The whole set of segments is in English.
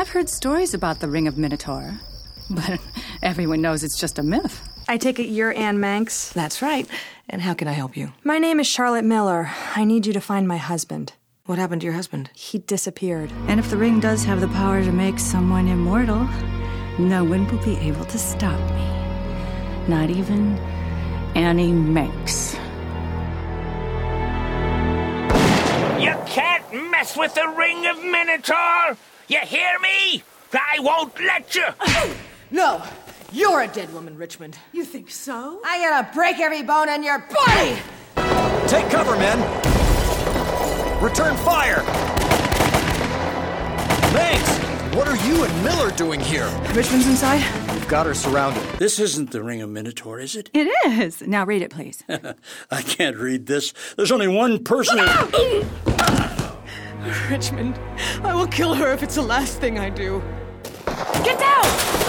I've heard stories about the Ring of Minotaur, but everyone knows it's just a myth. I take it you're Anne Manx? That's right. And how can I help you? My name is Charlotte Miller. I need you to find my husband. What happened to your husband? He disappeared. And if the ring does have the power to make someone immortal, no one will be able to stop me. Not even Annie Manx. You can't mess with the Ring of Minotaur! You hear me? I won't let you! No! You're a dead woman, Richmond. You think so? I'm gonna break every bone in your body! Take cover, men! Return fire! Manx! What are you and Miller doing here? Richmond's inside? We've got her surrounded. This isn't the Ring of Minotaur, is it? It is. Now read it, please. I can't read this. There's only one person. Richmond, I will kill her if it's the last thing I do. Get down!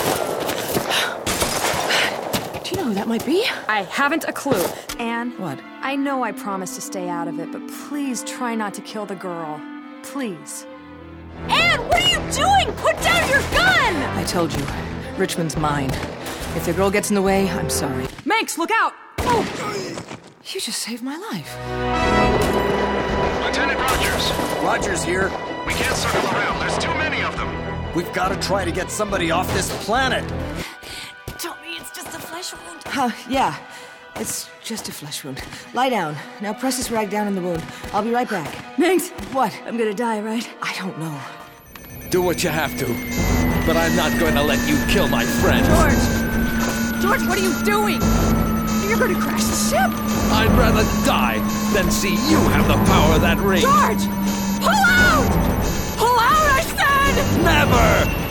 Do you know who that might be? I haven't a clue. Anne? What? I know I promised to stay out of it, but please try not to kill the girl. Please. Anne, what are you doing? Put down your gun! I told you. Richmond's mine. If the girl gets in the way, I'm sorry. Manx, look out! Oh! You just saved my life. Lieutenant Rogers. Rogers here. We can't circle around. There's too many of them. We've got to try to get somebody off this planet. Tell me it's just a flesh wound. Yeah. It's just a flesh wound. Lie down. Now press this rag down in the wound. I'll be right back. Manx! What? I'm gonna die, right? I don't know. Do what you have to. But I'm not going to let you kill my friend. George, what are you doing? You're going to crash the ship. I'd rather die than see you have the power of that ring. George! Pull out! Pull out, I said! Never!